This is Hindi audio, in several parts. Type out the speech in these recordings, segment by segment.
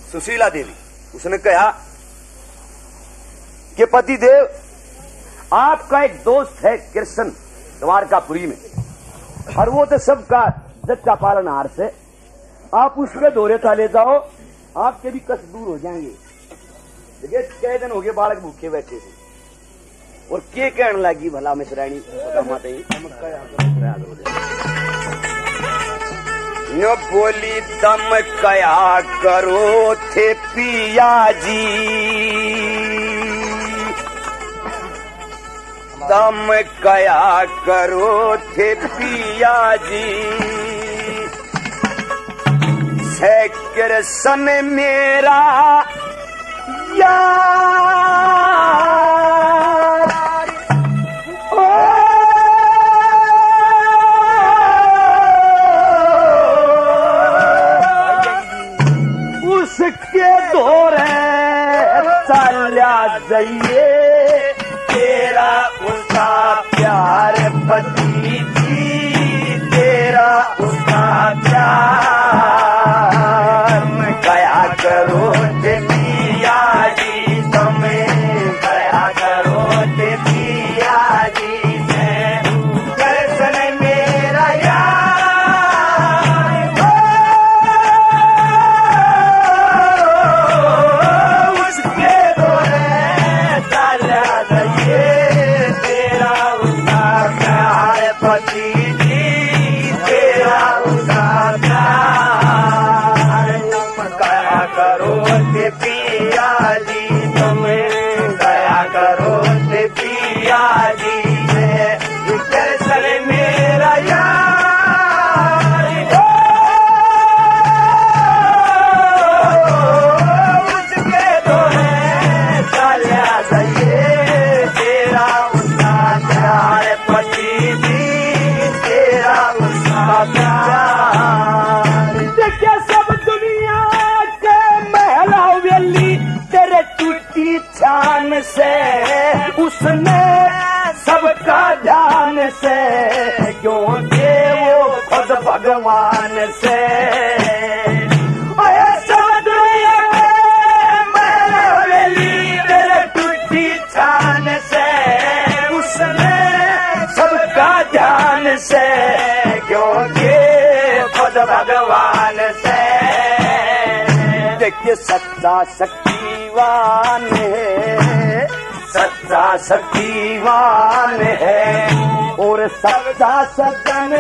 सुशीला देवी, उसने कहा कि पति देव, आपका एक दोस्त है कृष्ण द्वारकापुरी में, और वो तो सबका जग का पालनहार से, आप उसके दौरे था ले जाओ, आपके भी कष्ट दूर हो जाएंगे। देखिए कई दिन हो गए बालक भूखे बैठे थे, और के कहने लगी भला मिश्राणी न बोली तम कया करो थे पिया जी, तम कया करो थे पिया जी, से कृष्ण मेरा यार, उसके दौरे चल्या जाइए, तेरा उसका प्यार पति जी, तेरा उसका प्यार कया करो पिया जी, तुम्हें कया करो पिया जी, कृष्ण मेरा यार, उसके दौरे चला जाइए, तेरा उसका प्यार पति जी, तेरा उसका प्यार कया करो पिया जी, तुम्हें कया करो पिया जी, कृष्ण मेरा यार, उसके दौरे चला जाइए, तेरा उसका प्यार पति जी, तेरा उसका प्यार। देखिए सब दुनिया के महल हवेली तेरे टूटी छान से, उसने सबका ध्यान से, क्योंकि वो खुद भगवान से, सब दुनिया के महल हवेली तेरे टूटी छान से, उसने सबका ध्यान से, क्योंकि खुद भगवान से। देखिए सच्चा शक्तिवान है, सच्चा शक्तिवान है, और सच्चा सज्जन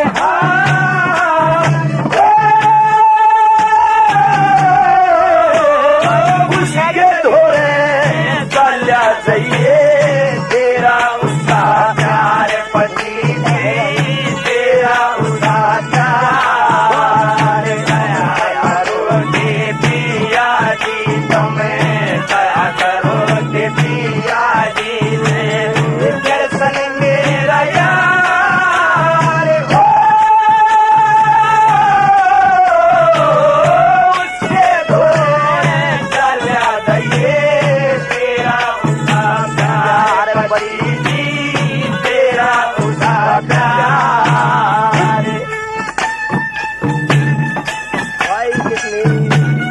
उसके दौरे चला जाइए, तेरा उसका प्यार पति जी, तेरा उसका प्यार कया करो पिया जी, तुम्हें कया करो पिया जी, कृष्ण मेरा यार, उसके दौरे चला जाइए, तेरा उसका प्यार पति जी, तेरा उसका प्यार। भाई कितनी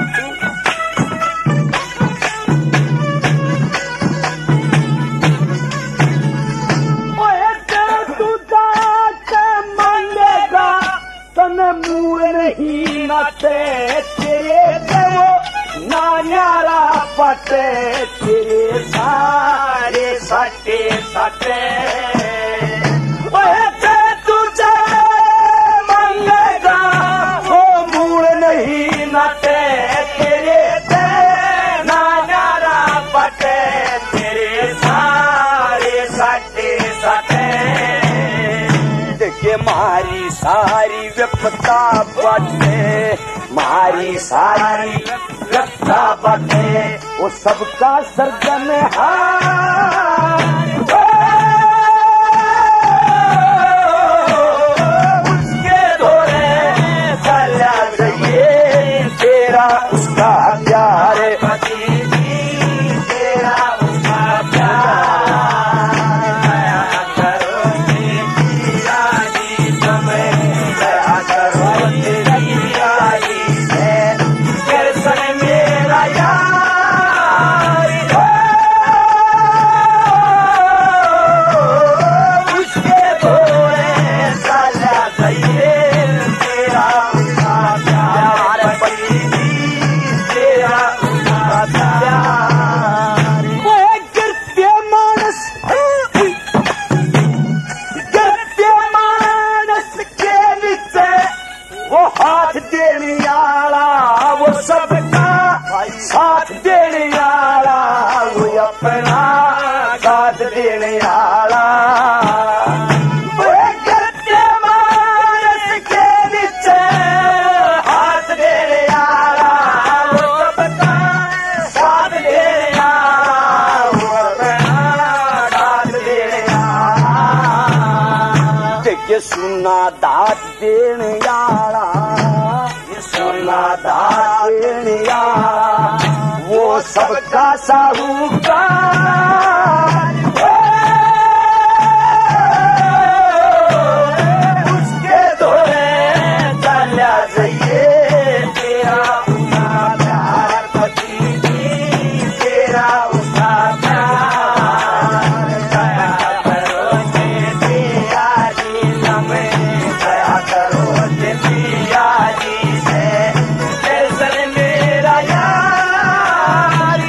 मुँह नहीं नाते तेरे से वो नान्यारा पटे, तेरे सारे सटे सटे, तुझे मंगेगा वो मुँह नहीं नाते तेरे से नान्यारा पटे, तेरे सारे सटे सटे। देखिए मारी सारी विपदा बटे, मारी सारी विपदा बटे, वो सबका सर्जन उसके दौरे चला जाइए, तेरा उसका प्यार पति जी, तेरा उसका प्यार करो पिया जी, तुम्हें कया करो पिया जी, कृष्ण मेरा वो सबका साहूकार, उसके धोरे चला जाइए तेरा उसका प्यार, पति तेरा उसका प्यार, दया करो पिया जी हमें, दया करो पिया जी से दर्शन मेरा यार,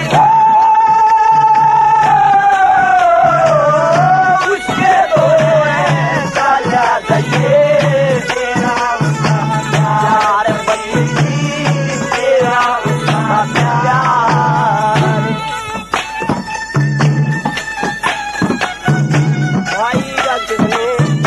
उसके धोरे चला जाइए तेरा उसका प्यार, पति तेरा उसका प्यार। भाई राजने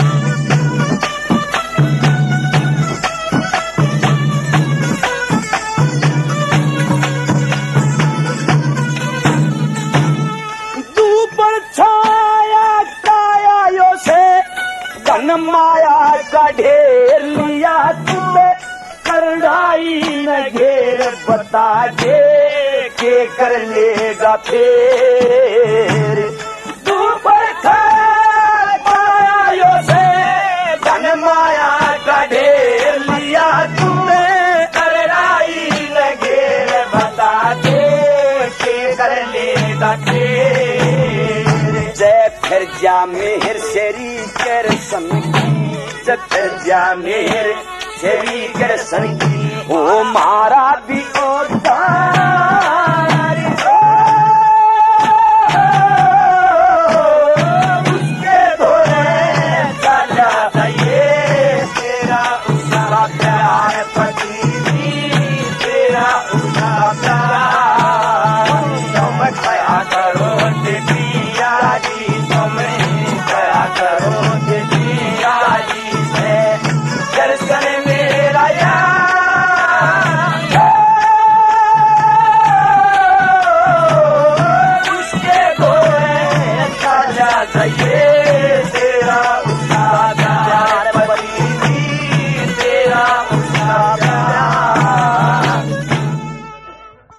ऊपर छाया कायायों से धन माया का ढेर लिया तुमने, करड़ाई न घेर बता दे के कर लेगा फेर। ऊपर छाया कायायों से धन माया का ढेर लिया तुमने, करड़ाई न घेर बता दे के कर लेगा फेर। जय फिर जा मेहर शेरी कर सन की, जय फिर जा मेहर शेरी कर सन की, ओ मारा भी ओता